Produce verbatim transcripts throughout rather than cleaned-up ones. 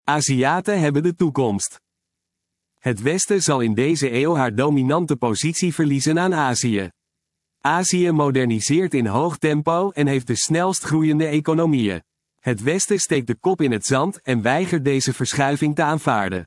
Aziaten hebben de toekomst. Het Westen zal in deze eeuw haar dominante positie verliezen aan Azië. Azië moderniseert in hoog tempo en heeft de snelst groeiende economieën. Het Westen steekt de kop in het zand en weigert deze verschuiving te aanvaarden.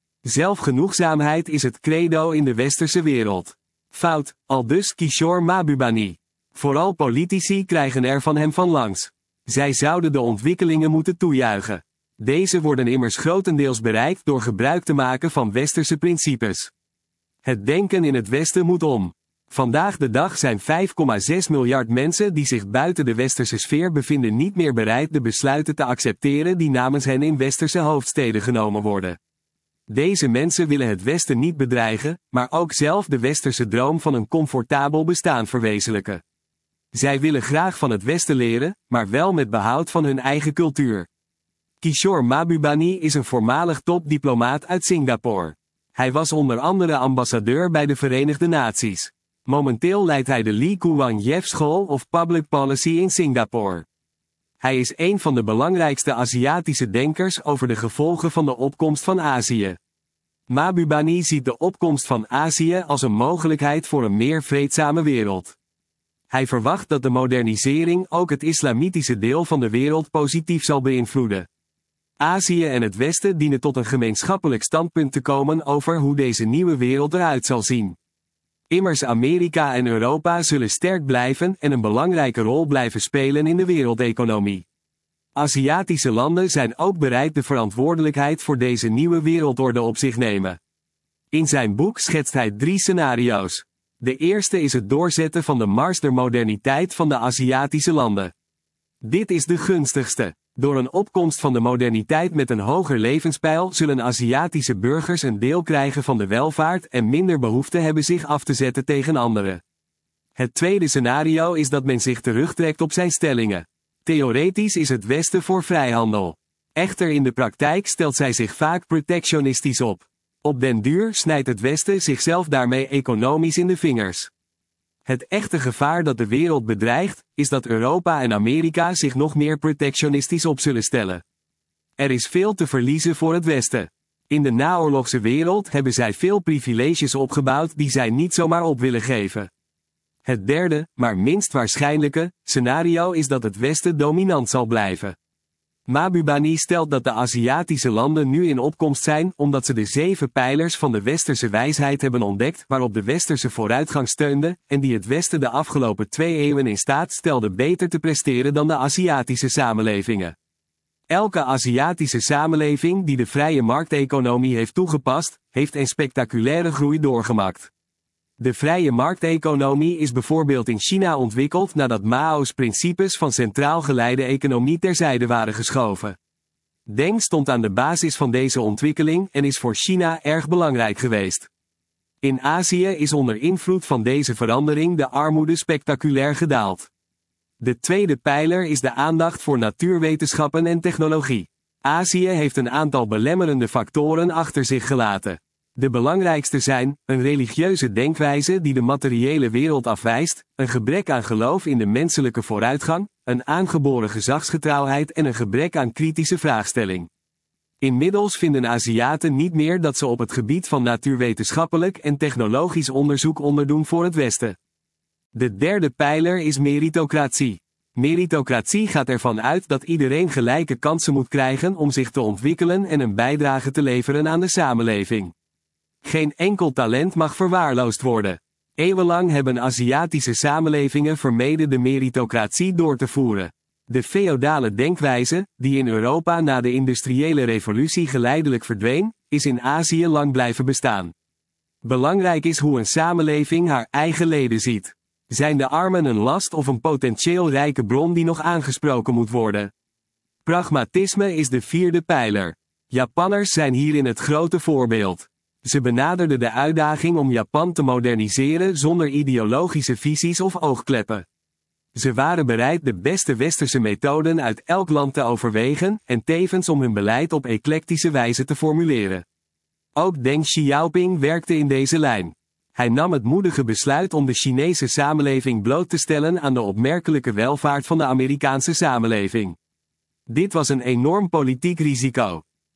Zelfgenoegzaamheid is het credo in de westerse wereld. Fout, aldus Kishore Mahbubani. Vooral politici krijgen er van hem van langs. Zij zouden de ontwikkelingen moeten toejuichen. Deze worden immers grotendeels bereikt door gebruik te maken van westerse principes. Het denken in het Westen moet om. Vandaag de dag zijn vijf komma zes miljard mensen die zich buiten de westerse sfeer bevinden niet meer bereid de besluiten te accepteren die namens hen in westerse hoofdsteden genomen worden. Deze mensen willen het Westen niet bedreigen, maar ook zelf de westerse droom van een comfortabel bestaan verwezenlijken. Zij willen graag van het Westen leren, maar wel met behoud van hun eigen cultuur. Kishore Mahbubani is een voormalig topdiplomaat uit Singapore. Hij was onder andere ambassadeur bij de Verenigde Naties. Momenteel leidt hij de Lee Kuan Yew School of Public Policy in Singapore. Hij is een van de belangrijkste Aziatische denkers over de gevolgen van de opkomst van Azië. Mahbubani ziet de opkomst van Azië als een mogelijkheid voor een meer vreedzame wereld. Hij verwacht dat de modernisering ook het islamitische deel van de wereld positief zal beïnvloeden. Azië en het Westen dienen tot een gemeenschappelijk standpunt te komen over hoe deze nieuwe wereld eruit zal zien. Immers Amerika en Europa zullen sterk blijven en een belangrijke rol blijven spelen in de wereldeconomie. Aziatische landen zijn ook bereid de verantwoordelijkheid voor deze nieuwe wereldorde op zich nemen. In zijn boek schetst hij drie scenario's. De eerste is het doorzetten van de mars der moderniteit van de Aziatische landen. Dit is de gunstigste. Door een opkomst van de moderniteit met een hoger levenspeil zullen Aziatische burgers een deel krijgen van de welvaart en minder behoefte hebben zich af te zetten tegen anderen. Het tweede scenario is dat men zich terugtrekt op zijn stellingen. Theoretisch is het Westen voor vrijhandel. Echter in de praktijk stelt zij zich vaak protectionistisch op. Op den duur snijdt het Westen zichzelf daarmee economisch in de vingers. Het echte gevaar dat de wereld bedreigt, is dat Europa en Amerika zich nog meer protectionistisch op zullen stellen. Er is veel te verliezen voor het Westen. In de naoorlogse wereld hebben zij veel privileges opgebouwd die zij niet zomaar op willen geven. Het derde, maar minst waarschijnlijke, scenario is dat het Westen dominant zal blijven. Mahbubani stelt dat de Aziatische landen nu in opkomst zijn omdat ze de zeven pijlers van de westerse wijsheid hebben ontdekt waarop de westerse vooruitgang steunde en die het Westen de afgelopen twee eeuwen in staat stelde beter te presteren dan de Aziatische samenlevingen. Elke Aziatische samenleving die de vrije markteconomie heeft toegepast, heeft een spectaculaire groei doorgemaakt. De vrije markteconomie is bijvoorbeeld in China ontwikkeld nadat Mao's principes van centraal geleide economie terzijde waren geschoven. Deng stond aan de basis van deze ontwikkeling en is voor China erg belangrijk geweest. In Azië is onder invloed van deze verandering de armoede spectaculair gedaald. De tweede pijler is de aandacht voor natuurwetenschappen en technologie. Azië heeft een aantal belemmerende factoren achter zich gelaten. De belangrijkste zijn, een religieuze denkwijze die de materiële wereld afwijst, een gebrek aan geloof in de menselijke vooruitgang, een aangeboren gezagsgetrouwheid en een gebrek aan kritische vraagstelling. Inmiddels vinden Aziaten niet meer dat ze op het gebied van natuurwetenschappelijk en technologisch onderzoek onderdoen voor het Westen. De derde pijler is meritocratie. Meritocratie gaat ervan uit dat iedereen gelijke kansen moet krijgen om zich te ontwikkelen en een bijdrage te leveren aan de samenleving. Geen enkel talent mag verwaarloosd worden. Eeuwenlang hebben Aziatische samenlevingen vermeden de meritocratie door te voeren. De feodale denkwijze, die in Europa na de industriële revolutie geleidelijk verdween, is in Azië lang blijven bestaan. Belangrijk is hoe een samenleving haar eigen leden ziet. Zijn de armen een last of een potentieel rijke bron die nog aangesproken moet worden? Pragmatisme is de vierde pijler. Japanners zijn hierin het grote voorbeeld. Ze benaderden de uitdaging om Japan te moderniseren zonder ideologische visies of oogkleppen. Ze waren bereid de beste westerse methoden uit elk land te overwegen en tevens om hun beleid op eclectische wijze te formuleren. Ook Deng Xiaoping werkte in deze lijn. Hij nam het moedige besluit om de Chinese samenleving bloot te stellen aan de opmerkelijke welvaart van de Amerikaanse samenleving. Dit was een enorm politiek risico.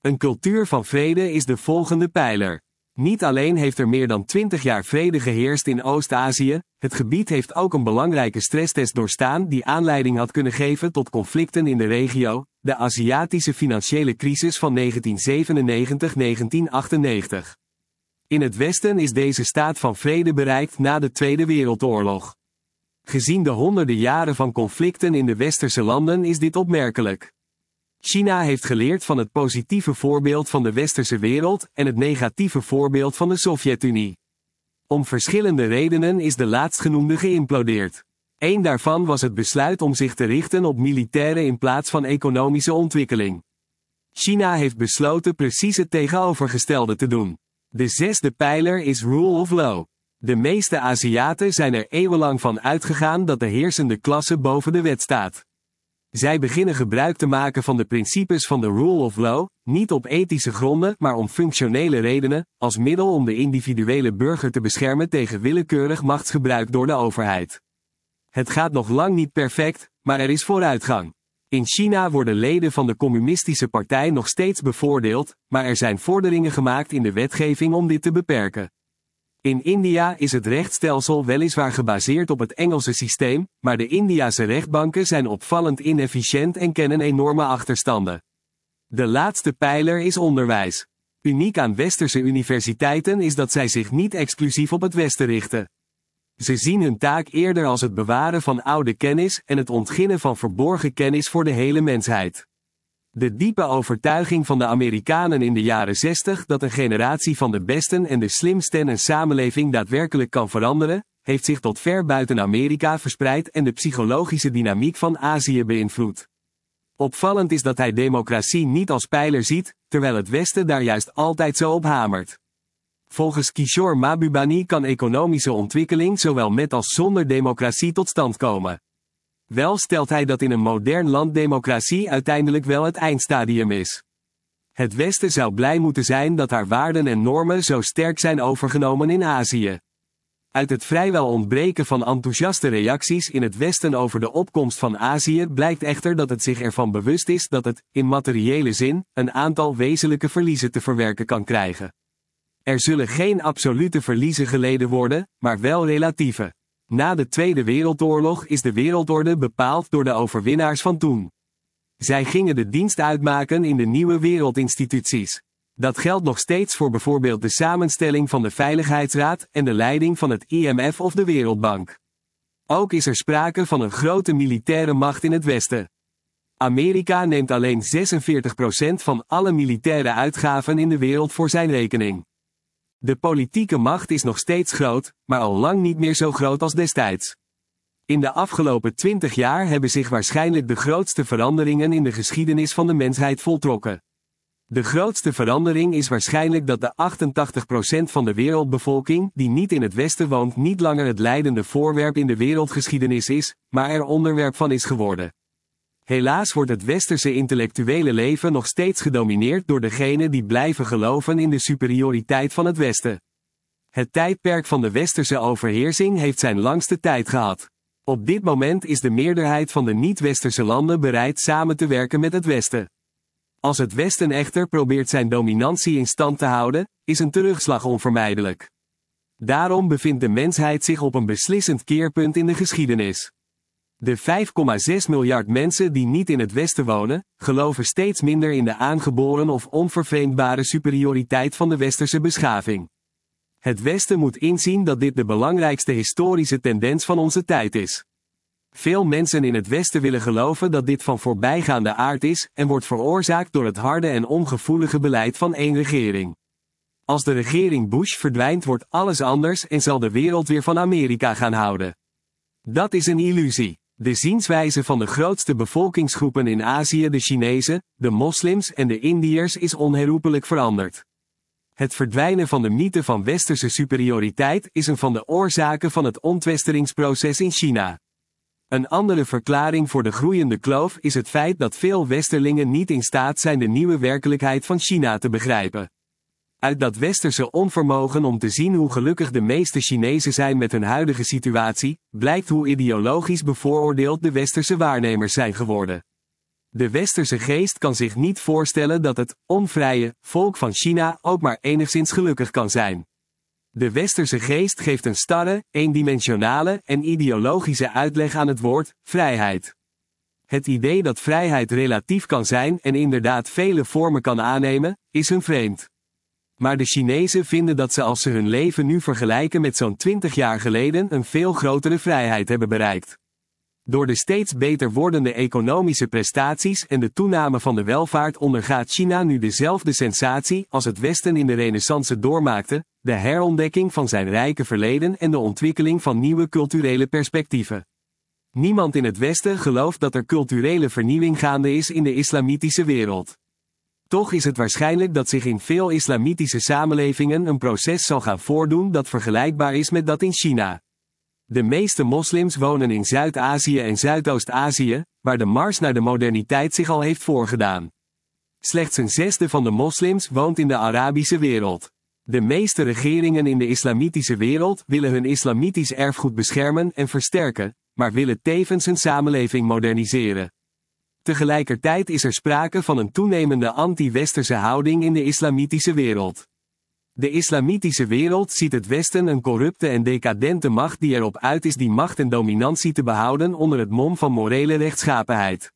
Een cultuur van vrede is de volgende pijler. Niet alleen heeft er meer dan twintig jaar vrede geheerst in Oost-Azië, het gebied heeft ook een belangrijke stresstest doorstaan die aanleiding had kunnen geven tot conflicten in de regio, de Aziatische financiële crisis van negentien zevenennegentig tot negentien achtennegentig. In het Westen is deze staat van vrede bereikt na de Tweede Wereldoorlog. Gezien de honderden jaren van conflicten in de westerse landen is dit opmerkelijk. China heeft geleerd van het positieve voorbeeld van de westerse wereld en het negatieve voorbeeld van de Sovjet-Unie. Om verschillende redenen is de laatstgenoemde geïmplodeerd. Eén daarvan was het besluit om zich te richten op militaire in plaats van economische ontwikkeling. China heeft besloten precies het tegenovergestelde te doen. De zesde pijler is Rule of Law. De meeste Aziaten zijn er eeuwenlang van uitgegaan dat de heersende klasse boven de wet staat. Zij beginnen gebruik te maken van de principes van de Rule of Law, niet op ethische gronden maar om functionele redenen, als middel om de individuele burger te beschermen tegen willekeurig machtsgebruik door de overheid. Het gaat nog lang niet perfect, maar er is vooruitgang. In China worden leden van de communistische partij nog steeds bevoordeeld, maar er zijn vorderingen gemaakt in de wetgeving om dit te beperken. In India is het rechtsstelsel weliswaar gebaseerd op het Engelse systeem, maar de Indiase rechtbanken zijn opvallend inefficiënt en kennen enorme achterstanden. De laatste pijler is onderwijs. Uniek aan westerse universiteiten is dat zij zich niet exclusief op het Westen richten. Ze zien hun taak eerder als het bewaren van oude kennis en het ontginnen van verborgen kennis voor de hele mensheid. De diepe overtuiging van de Amerikanen in de jaren zestig dat een generatie van de besten en de slimsten een samenleving daadwerkelijk kan veranderen, heeft zich tot ver buiten Amerika verspreid en de psychologische dynamiek van Azië beïnvloed. Opvallend is dat hij democratie niet als pijler ziet, terwijl het Westen daar juist altijd zo op hamert. Volgens Kishore Mahbubani kan economische ontwikkeling zowel met als zonder democratie tot stand komen. Wel stelt hij dat in een modern land democratie uiteindelijk wel het eindstadium is. Het Westen zou blij moeten zijn dat haar waarden en normen zo sterk zijn overgenomen in Azië. Uit het vrijwel ontbreken van enthousiaste reacties in het Westen over de opkomst van Azië blijkt echter dat het zich ervan bewust is dat het, in materiële zin, een aantal wezenlijke verliezen te verwerken kan krijgen. Er zullen geen absolute verliezen geleden worden, maar wel relatieve. Na de Tweede Wereldoorlog is de wereldorde bepaald door de overwinnaars van toen. Zij gingen de dienst uitmaken in de nieuwe wereldinstituties. Dat geldt nog steeds voor bijvoorbeeld de samenstelling van de Veiligheidsraad en de leiding van het I M F of de Wereldbank. Ook is er sprake van een grote militaire macht in het Westen. Amerika neemt alleen zesenveertig procent van alle militaire uitgaven in de wereld voor zijn rekening. De politieke macht is nog steeds groot, maar al lang niet meer zo groot als destijds. In de afgelopen twintig jaar hebben zich waarschijnlijk de grootste veranderingen in de geschiedenis van de mensheid voltrokken. De grootste verandering is waarschijnlijk dat de achtentachtig procent van de wereldbevolking die niet in het Westen woont niet langer het leidende voorwerp in de wereldgeschiedenis is, maar er onderwerp van is geworden. Helaas wordt het westerse intellectuele leven nog steeds gedomineerd door degenen die blijven geloven in de superioriteit van het Westen. Het tijdperk van de westerse overheersing heeft zijn langste tijd gehad. Op dit moment is de meerderheid van de niet-westerse landen bereid samen te werken met het Westen. Als het Westen echter probeert zijn dominantie in stand te houden, is een terugslag onvermijdelijk. Daarom bevindt de mensheid zich op een beslissend keerpunt in de geschiedenis. De vijf komma zes miljard mensen die niet in het Westen wonen, geloven steeds minder in de aangeboren of onvervreemdbare superioriteit van de westerse beschaving. Het Westen moet inzien dat dit de belangrijkste historische tendens van onze tijd is. Veel mensen in het Westen willen geloven dat dit van voorbijgaande aard is en wordt veroorzaakt door het harde en ongevoelige beleid van één regering. Als de regering Bush verdwijnt wordt alles anders en zal de wereld weer van Amerika gaan houden. Dat is een illusie. De zienswijze van de grootste bevolkingsgroepen in Azië, de Chinezen, de moslims en de Indiërs, is onherroepelijk veranderd. Het verdwijnen van de mythe van westerse superioriteit is een van de oorzaken van het ontwesteringsproces in China. Een andere verklaring voor de groeiende kloof is het feit dat veel westerlingen niet in staat zijn de nieuwe werkelijkheid van China te begrijpen. Uit dat westerse onvermogen om te zien hoe gelukkig de meeste Chinezen zijn met hun huidige situatie, blijkt hoe ideologisch bevooroordeeld de westerse waarnemers zijn geworden. De westerse geest kan zich niet voorstellen dat het onvrije volk van China ook maar enigszins gelukkig kan zijn. De westerse geest geeft een starre, eendimensionale en ideologische uitleg aan het woord vrijheid. Het idee dat vrijheid relatief kan zijn en inderdaad vele vormen kan aannemen, is hun vreemd. Maar de Chinezen vinden dat ze als ze hun leven nu vergelijken met zo'n twintig jaar geleden een veel grotere vrijheid hebben bereikt. Door de steeds beter wordende economische prestaties en de toename van de welvaart ondergaat China nu dezelfde sensatie als het Westen in de Renaissance doormaakte, de herontdekking van zijn rijke verleden en de ontwikkeling van nieuwe culturele perspectieven. Niemand in het Westen gelooft dat er culturele vernieuwing gaande is in de islamitische wereld. Toch is het waarschijnlijk dat zich in veel islamitische samenlevingen een proces zal gaan voordoen dat vergelijkbaar is met dat in China. De meeste moslims wonen in Zuid-Azië en Zuidoost-Azië, waar de mars naar de moderniteit zich al heeft voorgedaan. Slechts een zesde van de moslims woont in de Arabische wereld. De meeste regeringen in de islamitische wereld willen hun islamitisch erfgoed beschermen en versterken, maar willen tevens hun samenleving moderniseren. Tegelijkertijd is er sprake van een toenemende anti-westerse houding in de islamitische wereld. De islamitische wereld ziet het Westen een corrupte en decadente macht die erop uit is die macht en dominantie te behouden onder het mom van morele rechtschapenheid.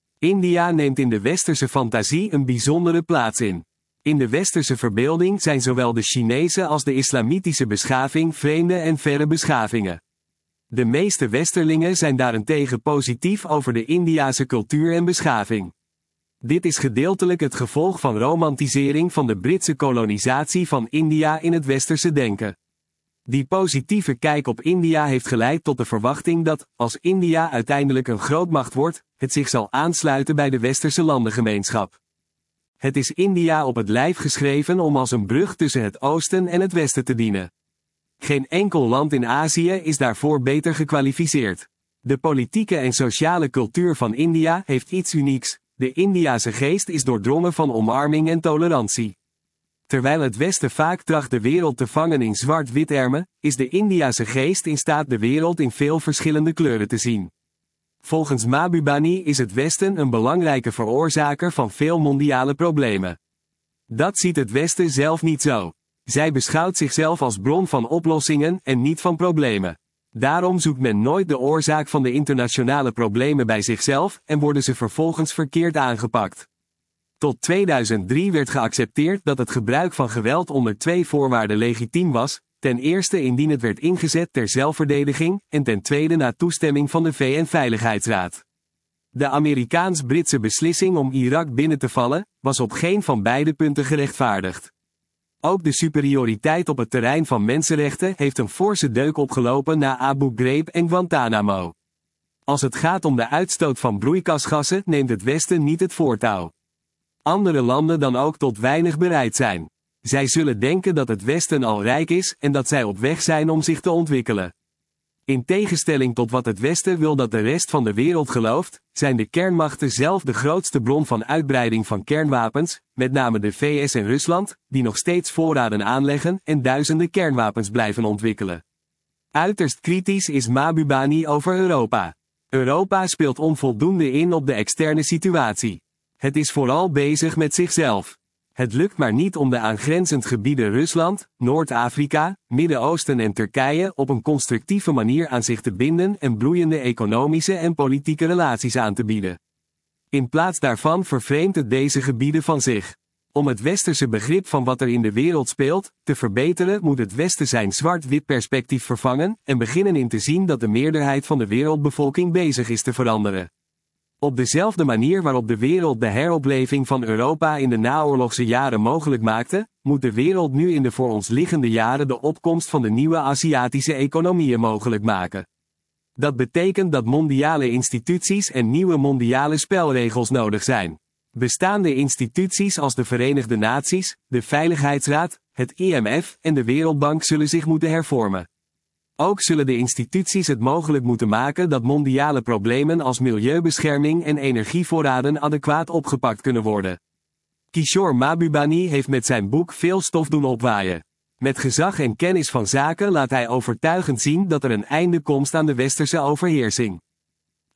India neemt in de westerse fantasie een bijzondere plaats in. In de westerse verbeelding zijn zowel de Chinese als de islamitische beschaving vreemde en verre beschavingen. De meeste westerlingen zijn daarentegen positief over de Indiase cultuur en beschaving. Dit is gedeeltelijk het gevolg van romantisering van de Britse kolonisatie van India in het westerse denken. Die positieve kijk op India heeft geleid tot de verwachting dat, als India uiteindelijk een grootmacht wordt, het zich zal aansluiten bij de westerse landengemeenschap. Het is India op het lijf geschreven om als een brug tussen het oosten en het westen te dienen. Geen enkel land in Azië is daarvoor beter gekwalificeerd. De politieke en sociale cultuur van India heeft iets unieks. De Indiase geest is doordrongen van omarming en tolerantie. Terwijl het Westen vaak tracht de wereld te vangen in zwart-wit-ermen, is de Indiase geest in staat de wereld in veel verschillende kleuren te zien. Volgens Mahbubani is het Westen een belangrijke veroorzaker van veel mondiale problemen. Dat ziet het Westen zelf niet zo. Zij beschouwt zichzelf als bron van oplossingen en niet van problemen. Daarom zoekt men nooit de oorzaak van de internationale problemen bij zichzelf en worden ze vervolgens verkeerd aangepakt. Tot tweeduizend drie werd geaccepteerd dat het gebruik van geweld onder twee voorwaarden legitiem was, ten eerste indien het werd ingezet ter zelfverdediging en ten tweede na toestemming van de V N-veiligheidsraad. De Amerikaans-Britse beslissing om Irak binnen te vallen, was op geen van beide punten gerechtvaardigd. Ook de superioriteit op het terrein van mensenrechten heeft een forse deuk opgelopen na Abu Ghraib en Guantanamo. Als het gaat om de uitstoot van broeikasgassen neemt het Westen niet het voortouw. Andere landen dan ook tot weinig bereid zijn. Zij zullen denken dat het Westen al rijk is en dat zij op weg zijn om zich te ontwikkelen. In tegenstelling tot wat het Westen wil dat de rest van de wereld gelooft, zijn de kernmachten zelf de grootste bron van uitbreiding van kernwapens, met name de V S en Rusland, die nog steeds voorraden aanleggen en duizenden kernwapens blijven ontwikkelen. Uiterst kritisch is Mahbubani over Europa. Europa speelt onvoldoende in op de externe situatie. Het is vooral bezig met zichzelf. Het lukt maar niet om de aangrenzend gebieden Rusland, Noord-Afrika, Midden-Oosten en Turkije op een constructieve manier aan zich te binden en bloeiende economische en politieke relaties aan te bieden. In plaats daarvan vervreemdt het deze gebieden van zich. Om het westerse begrip van wat er in de wereld speelt te verbeteren, moet het Westen zijn zwart-wit perspectief vervangen en beginnen in te zien dat de meerderheid van de wereldbevolking bezig is te veranderen. Op dezelfde manier waarop de wereld de heropleving van Europa in de naoorlogse jaren mogelijk maakte, moet de wereld nu in de voor ons liggende jaren de opkomst van de nieuwe Aziatische economieën mogelijk maken. Dat betekent dat mondiale instituties en nieuwe mondiale spelregels nodig zijn. Bestaande instituties als de Verenigde Naties, de Veiligheidsraad, het I M F en de Wereldbank zullen zich moeten hervormen. Ook zullen de instituties het mogelijk moeten maken dat mondiale problemen als milieubescherming en energievoorraden adequaat opgepakt kunnen worden. Kishore Mahbubani heeft met zijn boek veel stof doen opwaaien. Met gezag en kennis van zaken laat hij overtuigend zien dat er een einde komt aan de westerse overheersing.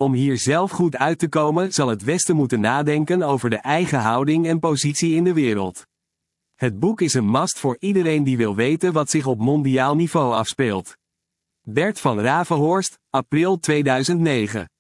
Om hier zelf goed uit te komen zal het Westen moeten nadenken over de eigen houding en positie in de wereld. Het boek is een must voor iedereen die wil weten wat zich op mondiaal niveau afspeelt. Bert van Ravenhorst, april tweeduizend negen.